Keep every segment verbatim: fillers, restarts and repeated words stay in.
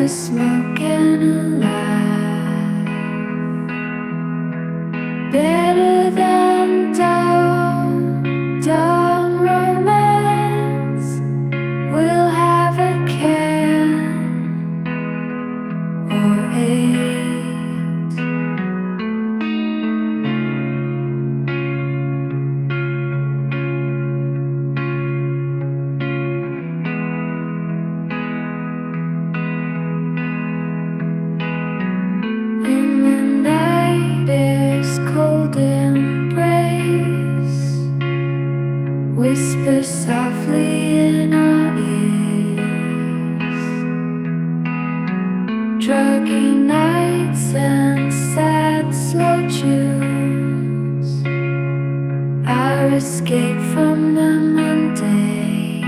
a smoke and a light. Better than dumb, dumb romance. We'll have a can or eight. Whisper softly in our ears. Druggy nights and sad slow tunes. Our escape from the mundane.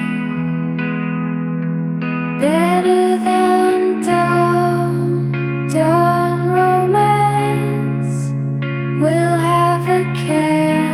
Better than dumb, dumb romance. We'll have a can.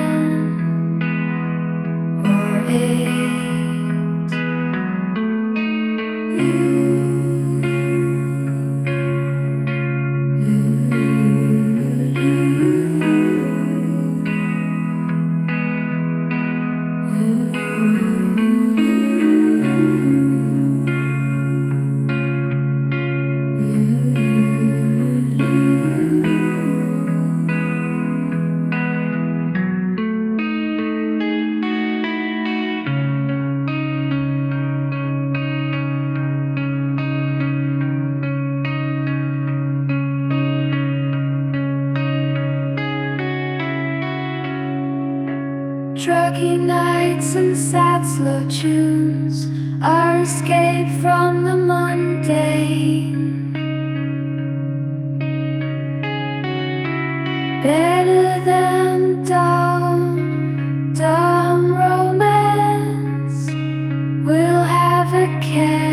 Druggy nights and sad slow tunes, our escape from the mundane. Better than dumb, dumb romance. We'll have a can.